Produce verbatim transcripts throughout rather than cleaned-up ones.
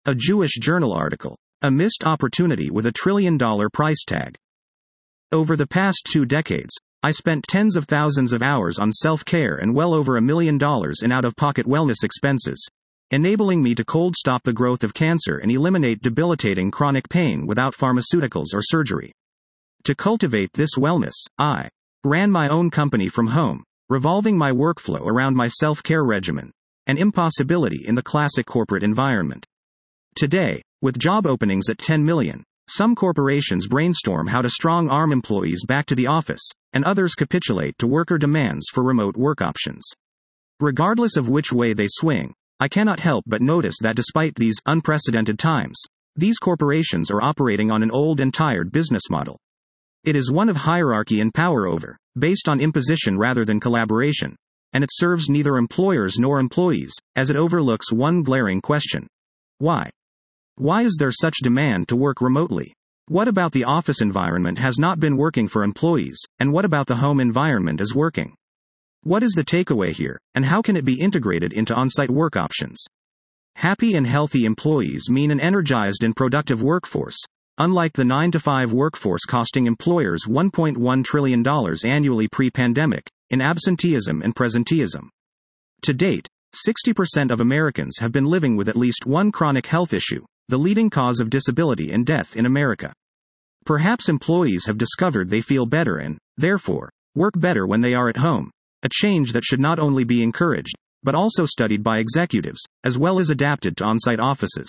A Jewish Journal article. A missed opportunity with a trillion dollar price tag. Over the past two decades, I spent tens of thousands of hours on self-care and well over a million dollars in out-of-pocket wellness expenses, enabling me to cold stop the growth of cancer and eliminate debilitating chronic pain without pharmaceuticals or surgery. To cultivate this wellness, I ran my own company from home, revolving my workflow around my self-care regimen, an impossibility in the classic corporate environment. Today, with job openings at ten million, some corporations brainstorm how to strong-arm employees back to the office, and others capitulate to worker demands for remote work options. Regardless of which way they swing, I cannot help but notice that despite these unprecedented times, these corporations are operating on an old and tired business model. It is one of hierarchy and power over, based on imposition rather than collaboration, and it serves neither employers nor employees, as it overlooks one glaring question. Why? Why is there such demand to work remotely? What about the office environment has not been working for employees, and what about the home environment is working? What is the takeaway here, and how can it be integrated into on-site work options? Happy and healthy employees mean an energized and productive workforce, unlike the nine to five workforce costing employers one point one trillion dollars annually pre-pandemic, in absenteeism and presenteeism. To date, sixty percent of Americans have been living with at least one chronic health issue, the leading cause of disability and death in America. Perhaps employees have discovered they feel better and, therefore, work better when they are at home, a change that should not only be encouraged, but also studied by executives, as well as adapted to on-site offices.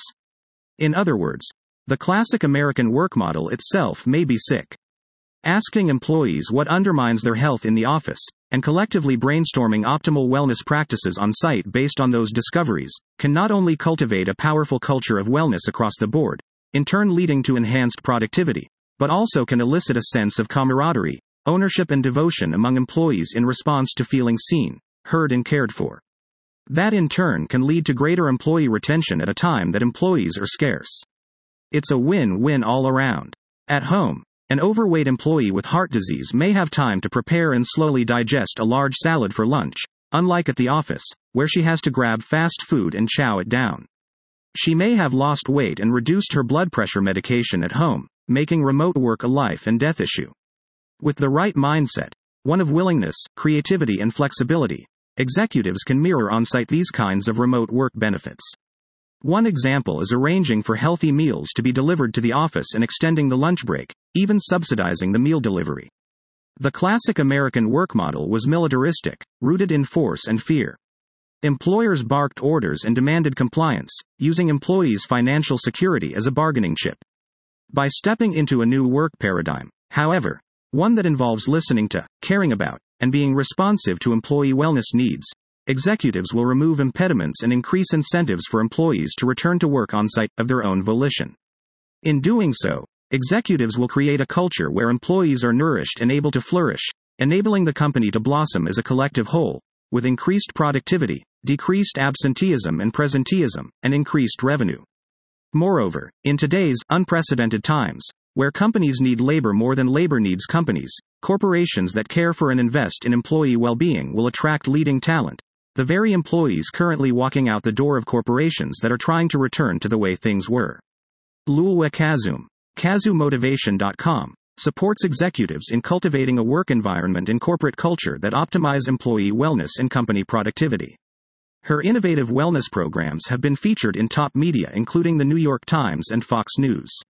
In other words, the classic American work model itself may be sick. Asking employees what undermines their health in the office, and collectively brainstorming optimal wellness practices on site based on those discoveries, can not only cultivate a powerful culture of wellness across the board, in turn leading to enhanced productivity, but also can elicit a sense of camaraderie, ownership and devotion among employees in response to feeling seen, heard and cared for. That in turn can lead to greater employee retention at a time that employees are scarce. It's a win-win all around. At home, an overweight employee with heart disease may have time to prepare and slowly digest a large salad for lunch, unlike at the office, where she has to grab fast food and chow it down. She may have lost weight and reduced her blood pressure medication at home, making remote work a life and death issue. With the right mindset, one of willingness, creativity and flexibility, executives can mirror on-site these kinds of remote work benefits. One example is arranging for healthy meals to be delivered to the office and extending the lunch break, even subsidizing the meal delivery. The classic American work model was militaristic, rooted in force and fear. Employers barked orders and demanded compliance, using employees' financial security as a bargaining chip. By stepping into a new work paradigm, however, one that involves listening to, caring about, and being responsive to employee wellness needs, executives will remove impediments and increase incentives for employees to return to work on-site of their own volition. In doing so, executives will create a culture where employees are nourished and able to flourish, enabling the company to blossom as a collective whole, with increased productivity, decreased absenteeism and presenteeism, and increased revenue. Moreover, in today's unprecedented times, where companies need labor more than labor needs companies, corporations that care for and invest in employee well-being will attract leading talent, the very employees currently walking out the door of corporations that are trying to return to the way things were. Lulwa Kazum, Kazu Motivation dot com, supports executives in cultivating a work environment and corporate culture that optimize employee wellness and company productivity. Her innovative wellness programs have been featured in top media including the New York Times and Fox News.